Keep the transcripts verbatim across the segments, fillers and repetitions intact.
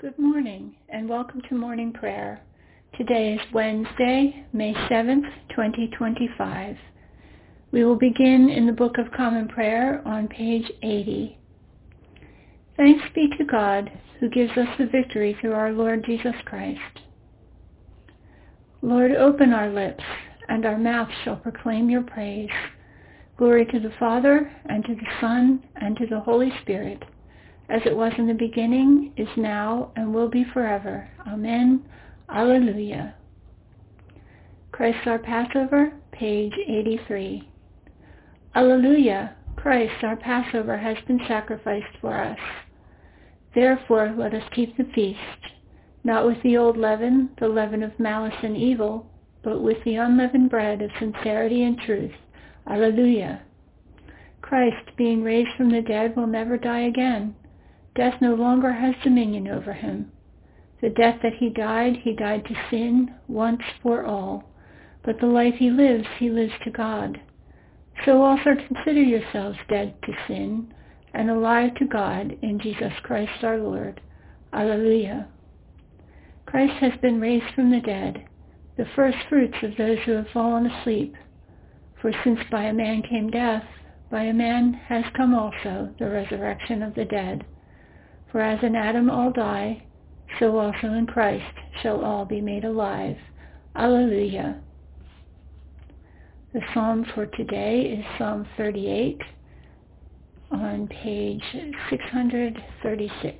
Good morning, and welcome to morning prayer. Today is Wednesday, May seventh, twenty twenty-five. We will begin in the Book of Common Prayer on page eighty. Thanks be to God, who gives us the victory through our Lord Jesus Christ. Lord, open our lips, and our mouth shall proclaim your praise. Glory to the Father, and to the Son, and to the Holy Spirit, as it was in the beginning, is now, and will be forever. Amen. Alleluia. Christ our Passover, page eighty-three. Alleluia. Christ our Passover has been sacrificed for us. Therefore let us keep the feast, not with the old leaven, the leaven of malice and evil, but with the unleavened bread of sincerity and truth. Alleluia. Christ, being raised from the dead, will never die again. Death no longer has dominion over him. The death that he died, he died to sin once for all. But the life he lives, he lives to God. So also consider yourselves dead to sin and alive to God in Jesus Christ our Lord. Alleluia. Christ has been raised from the dead, the first fruits of those who have fallen asleep. For since by a man came death, by a man has come also the resurrection of the dead. For as in Adam all die, so also in Christ shall all be made alive. Alleluia. The psalm for today is Psalm thirty-eight on page six hundred thirty-six.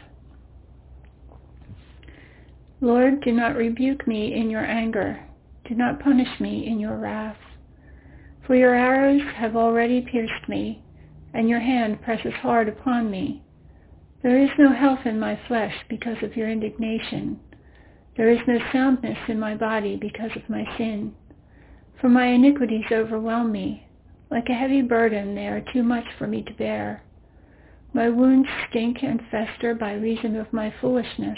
Lord, do not rebuke me in your anger. Do not punish me in your wrath. For your arrows have already pierced me, and your hand presses hard upon me. There is no health in my flesh because of your indignation. There is no soundness in my body because of my sin. For my iniquities overwhelm me. Like a heavy burden, they are too much for me to bear. My wounds stink and fester by reason of my foolishness.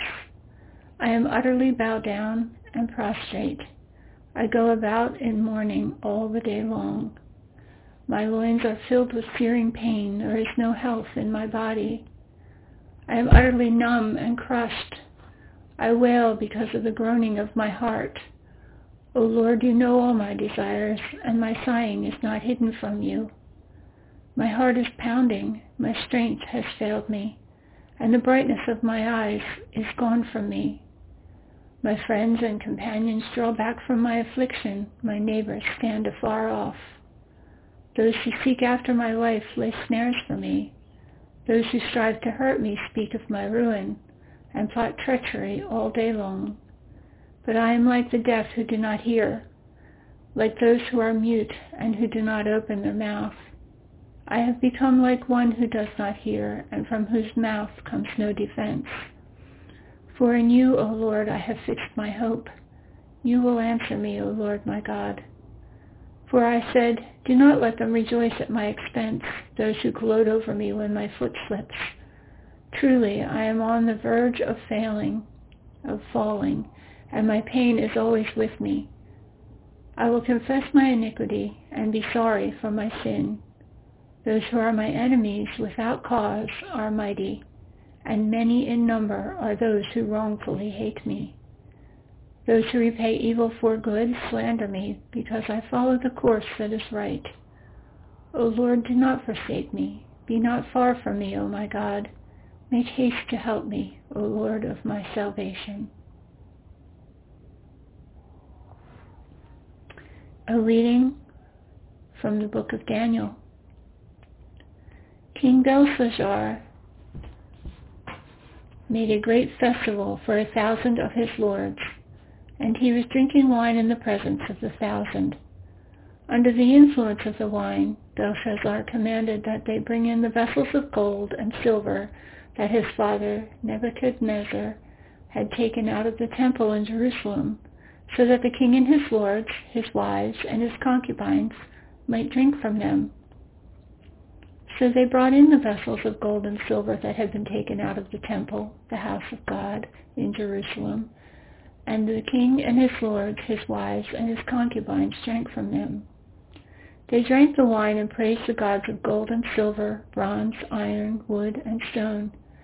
I am utterly bowed down and prostrate. I go about in mourning all the day long. My loins are filled with searing pain. There is no health in my body. I am utterly numb and crushed. I wail because of the groaning of my heart. O Lord, you know all my desires, and my sighing is not hidden from you. My heart is pounding, my strength has failed me, and the brightness of my eyes is gone from me. My friends and companions draw back from my affliction, my neighbors stand afar off. Those who seek after my life lay snares for me. Those who strive to hurt me speak of my ruin, and plot treachery all day long. But I am like the deaf who do not hear, like those who are mute and who do not open their mouth. I have become like one who does not hear, and from whose mouth comes no defense. For in you, O Lord, I have fixed my hope. You will answer me, O Lord my God. For I said, do not let them rejoice at my expense, those who gloat over me when my foot slips. Truly, I am on the verge of failing, of falling, and my pain is always with me. I will confess my iniquity and be sorry for my sin. Those who are my enemies without cause are mighty, and many in number are those who wrongfully hate me. Those who repay evil for good slander me, because I follow the course that is right. O Lord, do not forsake me. Be not far from me, O my God. Make haste to help me, O Lord of my salvation. A reading from the book of Daniel. King Belshazzar made a great festival for a thousand of his lords, and he was drinking wine in the presence of the thousand. Under the influence of the wine, Belshazzar commanded that they bring in the vessels of gold and silver that his father Nebuchadnezzar had taken out of the temple in Jerusalem, so that the king and his lords, his wives, and his concubines might drink from them. So they brought in the vessels of gold and silver that had been taken out of the temple, the house of God, in Jerusalem, and the king and his lords, his wives, and his concubines drank from them. They drank the wine and praised the gods of gold and silver, bronze, iron, wood, and stone,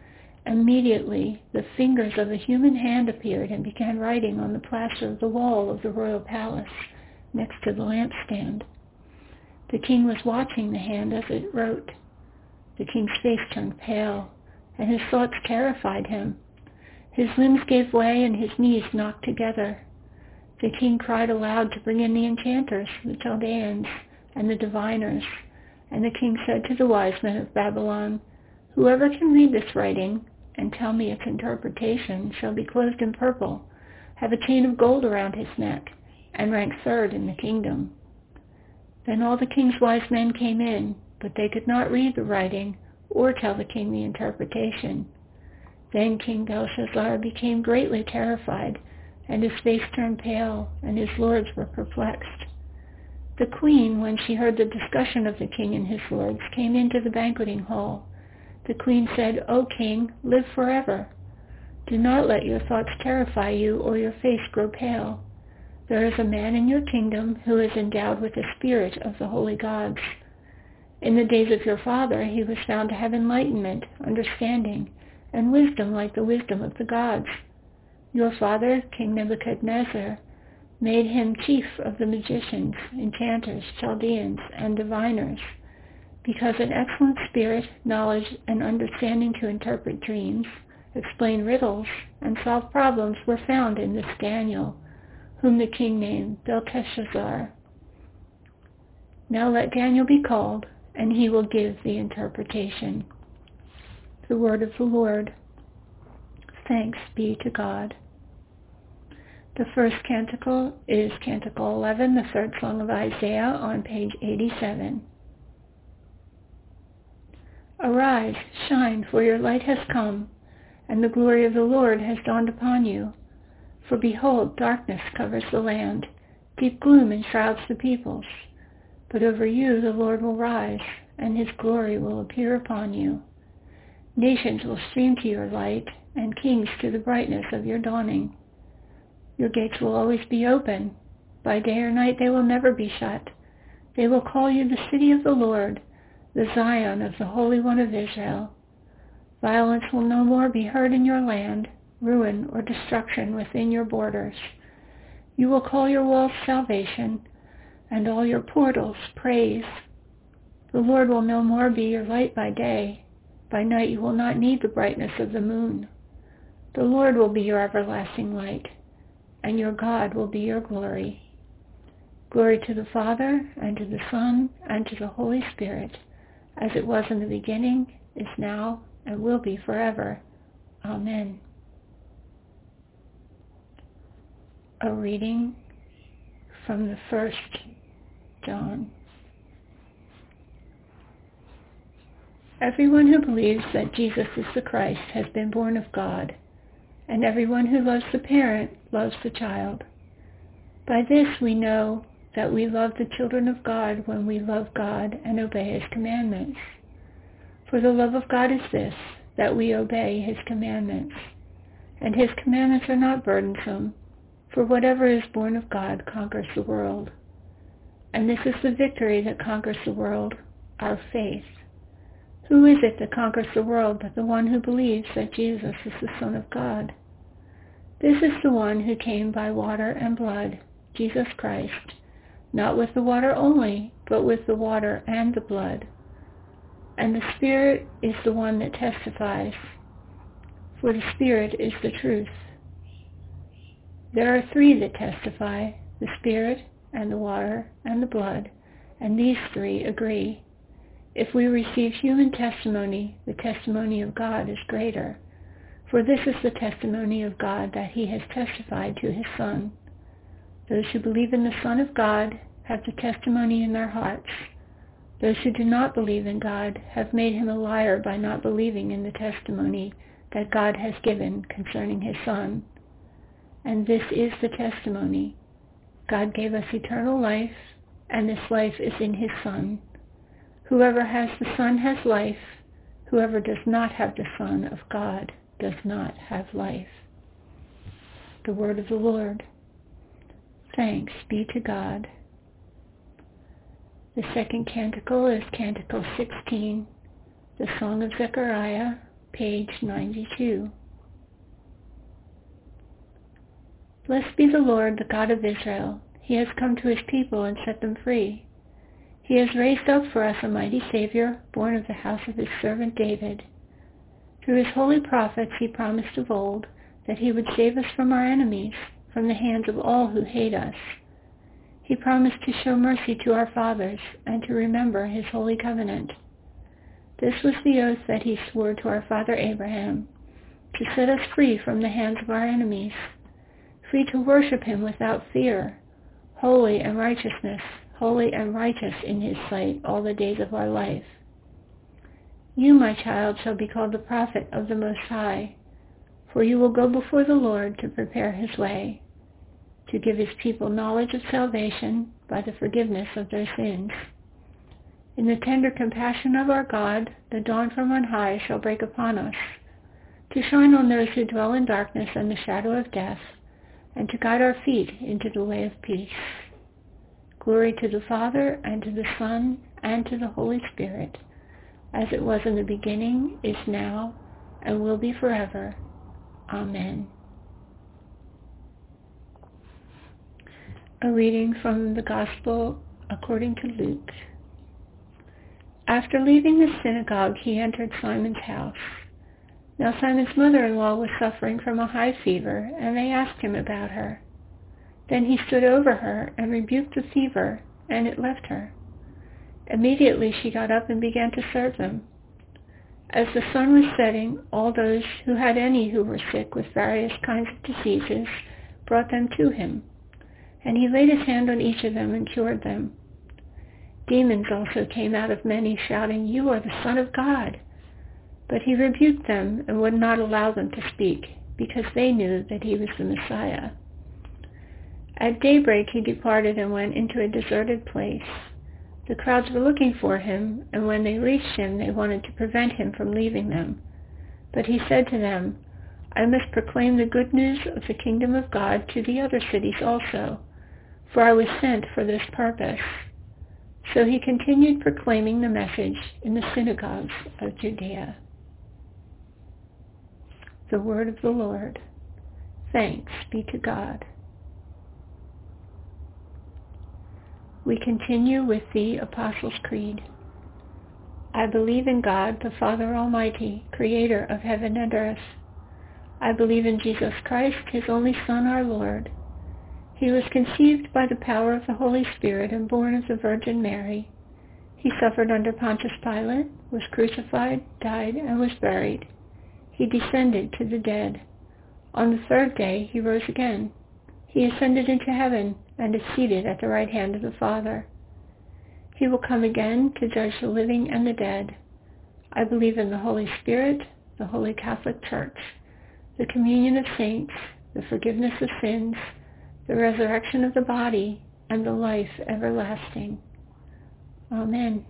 Immediately the fingers of a human hand appeared and began writing on the plaster of the wall of the royal palace next to the lampstand. The king was watching the hand as it wrote. The king's face turned pale, and his thoughts terrified him. His limbs gave way and his knees knocked together. The king cried aloud to bring in the enchanters, the Chaldeans, and the diviners. And the king said to the wise men of Babylon, "Whoever can read this writing and tell me its interpretation shall be clothed in purple, have a chain of gold around his neck, and rank third in the kingdom." Then all the king's wise men came in, but they could not read the writing or tell the king the interpretation. Then King Belshazzar became greatly terrified, and his face turned pale, and his lords were perplexed. The queen, when she heard the discussion of the king and his lords, came into the banqueting hall. The queen said, "O king, live forever. Do not let your thoughts terrify you or your face grow pale. There is a man in your kingdom who is endowed with the spirit of the holy gods. In the days of your father he was found to have enlightenment, understanding, and wisdom like the wisdom of the gods. Your father, King Nebuchadnezzar, made him chief of the magicians, enchanters, Chaldeans, and diviners, because an excellent spirit, knowledge, and understanding to interpret dreams, explain riddles, and solve problems were found in this Daniel, whom the king named Belteshazzar. Now let Daniel be called, and he will give the interpretation." The word of the Lord. Thanks be to God. The first canticle is Canticle eleven, the third song of Isaiah, on page eighty-seven. Arise, shine, for your light has come, and the glory of the Lord has dawned upon you. For behold, darkness covers the land, deep gloom enshrouds the peoples. But over you the Lord will rise, and his glory will appear upon you. Nations will stream to your light, and kings to the brightness of your dawning. Your gates will always be open. By day or night they will never be shut. They will call you the city of the Lord, the Zion of the Holy One of Israel. Violence will no more be heard in your land, ruin or destruction within your borders. You will call your walls salvation, and all your portals praise. The Lord will no more be your light by day. By night you will not need the brightness of the moon. The Lord will be your everlasting light, and your God will be your glory. Glory to the Father, and to the Son, and to the Holy Spirit, as it was in the beginning, is now, and will be forever. Amen. A reading from the first John. Everyone who believes that Jesus is the Christ has been born of God, and everyone who loves the parent loves the child. By this we know that we love the children of God when we love God and obey his commandments. For the love of God is this, that we obey his commandments. And his commandments are not burdensome, for whatever is born of God conquers the world. And this is the victory that conquers the world, our faith. Who is it that conquers the world but the one who believes that Jesus is the Son of God? This is the one who came by water and blood, Jesus Christ, not with the water only, but with the water and the blood. And the Spirit is the one that testifies, for the Spirit is the truth. There are three that testify, the Spirit and the water and the blood, and these three agree. If we receive human testimony, the testimony of God is greater. For this is the testimony of God, that he has testified to his Son. Those who believe in the Son of God have the testimony in their hearts. Those who do not believe in God have made him a liar by not believing in the testimony that God has given concerning his Son. And this is the testimony. God gave us eternal life, and this life is in his Son. Whoever has the Son has life. Whoever does not have the Son of God does not have life. The word of the Lord. Thanks be to God. The second canticle is Canticle sixteen, the Song of Zechariah, page ninety-two. Blessed be the Lord, the God of Israel. He has come to his people and set them free. He has raised up for us a mighty Savior, born of the house of his servant David. Through his holy prophets he promised of old that he would save us from our enemies, from the hands of all who hate us. He promised to show mercy to our fathers and to remember his holy covenant. This was the oath that he swore to our father Abraham, to set us free from the hands of our enemies, free to worship him without fear, holy and righteousness, holy and righteous in his sight all the days of our life. You, my child, shall be called the prophet of the Most High, for you will go before the Lord to prepare his way, to give his people knowledge of salvation by the forgiveness of their sins. In the tender compassion of our God, the dawn from on high shall break upon us, to shine on those who dwell in darkness and the shadow of death, and to guide our feet into the way of peace. Glory to the Father, and to the Son, and to the Holy Spirit, as it was in the beginning, is now, and will be forever. Amen. A reading from the Gospel according to Luke. After leaving the synagogue, he entered Simon's house. Now Simon's mother-in-law was suffering from a high fever, and they asked him about her. Then he stood over her and rebuked the fever, and it left her. Immediately she got up and began to serve them. As the sun was setting, all those who had any who were sick with various kinds of diseases brought them to him, and he laid his hand on each of them and cured them. Demons also came out of many, shouting, "You are the Son of God." But he rebuked them and would not allow them to speak, because they knew that he was the Messiah. At daybreak he departed and went into a deserted place. The crowds were looking for him, and when they reached him, they wanted to prevent him from leaving them. But he said to them, "I must proclaim the good news of the kingdom of God to the other cities also, for I was sent for this purpose." So he continued proclaiming the message in the synagogues of Judea. The word of the Lord. Thanks be to God. We continue with the Apostles' Creed. I believe in God, the Father Almighty, creator of heaven and earth. I believe in Jesus Christ, his only Son, our Lord. He was conceived by the power of the Holy Spirit and born of the Virgin Mary. He suffered under Pontius Pilate, was crucified, died, and was buried. He descended to the dead. On the third day he rose again. He ascended into heaven and is seated at the right hand of the Father. He will come again to judge the living and the dead. I believe in the Holy Spirit, the Holy Catholic Church, the communion of saints, the forgiveness of sins, the resurrection of the body, and the life everlasting. Amen.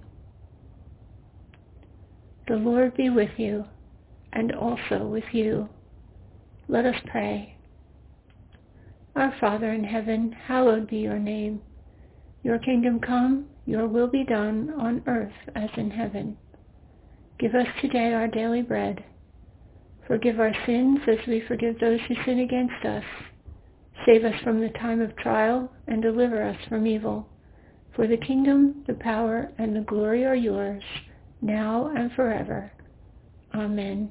The Lord be with you, and also with you. Let us pray. Our Father in heaven, hallowed be your name. Your kingdom come, your will be done on earth as in heaven. Give us today our daily bread. Forgive our sins as we forgive those who sin against us. Save us from the time of trial and deliver us from evil. For the kingdom, the power, and the glory are yours, now and forever. Amen.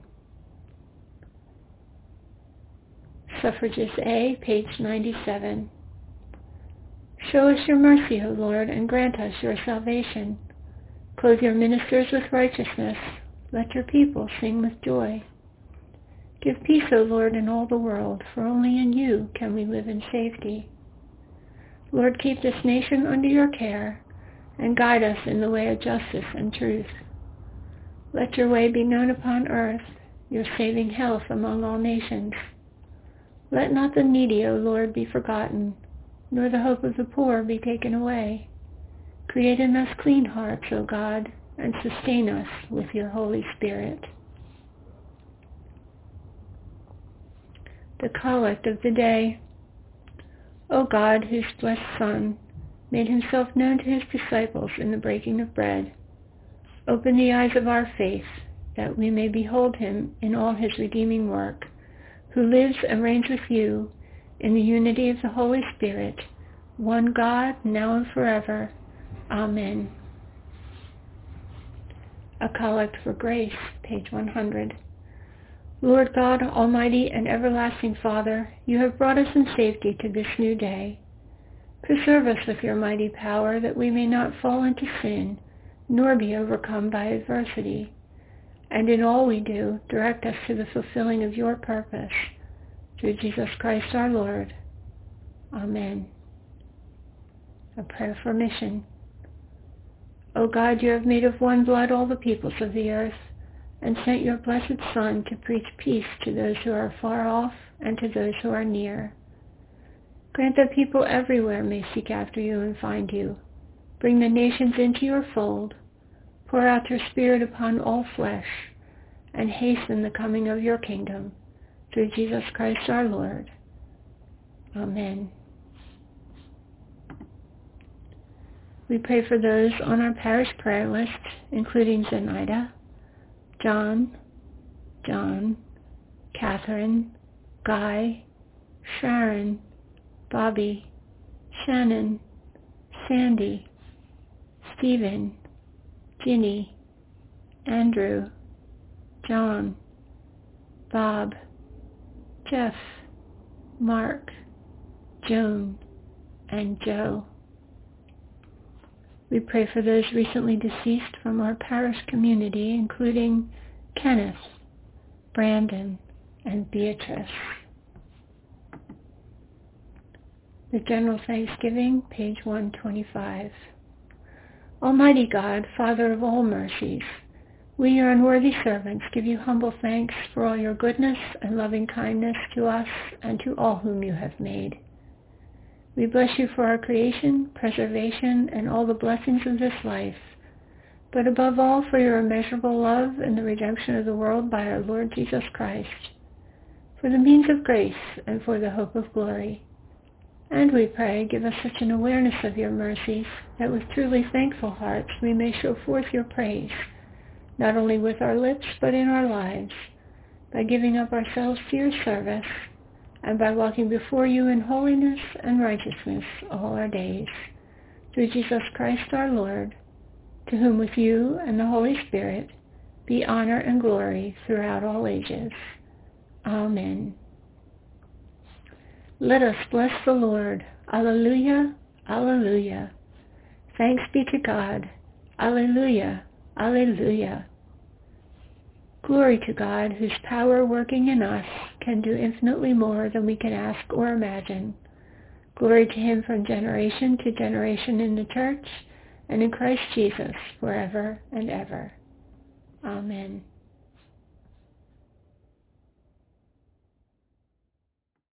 Suffrages A, page ninety-seven. Show us your mercy, O Lord, and grant us your salvation. Clothe your ministers with righteousness. Let your people sing with joy. Give peace, O Lord, in all the world, for only in you can we live in safety. Lord, keep this nation under your care, and guide us in the way of justice and truth. Let your way be known upon earth, your saving health among all nations. Let not the needy, O Lord, be forgotten, nor the hope of the poor be taken away. Create in us clean hearts, O God, and sustain us with your Holy Spirit. The Collect of the Day. O God, whose blessed Son made himself known to his disciples in the breaking of bread, open the eyes of our faith, that we may behold him in all his redeeming work, who lives and reigns with you in the unity of the Holy Spirit, one God, now and forever. Amen. A Collect for Grace, page one hundred. Lord God, Almighty and everlasting Father, you have brought us in safety to this new day. Preserve us with your mighty power, that we may not fall into sin, nor be overcome by adversity. And in all we do, direct us to the fulfilling of your purpose. Through Jesus Christ our Lord. Amen. A prayer for mission. O God, you have made of one blood all the peoples of the earth, and sent your blessed Son to preach peace to those who are far off and to those who are near. Grant that people everywhere may seek after you and find you. Bring the nations into your fold. Pour out your Spirit upon all flesh, and hasten the coming of your kingdom. Through Jesus Christ our Lord. Amen. We pray for those on our parish prayer list, including Zenaida, John, John, Catherine, Guy, Sharon, Bobby, Shannon, Sandy, Stephen, Ginny, Andrew, John, Bob, Jeff, Mark, Joan, and Joe. We pray for those recently deceased from our parish community, including Kenneth, Brandon, and Beatrice. The General Thanksgiving, page one twenty-five. Almighty God, Father of all mercies, we, your unworthy servants, give you humble thanks for all your goodness and loving kindness to us and to all whom you have made. We bless you for our creation, preservation, and all the blessings of this life, but above all for your immeasurable love and the redemption of the world by our Lord Jesus Christ, for the means of grace and for the hope of glory. And we pray, give us such an awareness of your mercies that with truly thankful hearts we may show forth your praise, not only with our lips but in our lives, by giving up ourselves to your service, and by walking before you in holiness and righteousness all our days. Through Jesus Christ our Lord, to whom with you and the Holy Spirit be honor and glory throughout all ages. Amen. Let us bless the Lord. Alleluia, alleluia. Thanks be to God. Alleluia, alleluia. Glory to God, whose power working in us can do infinitely more than we can ask or imagine. Glory to him from generation to generation in the Church and in Christ Jesus forever and ever. Amen.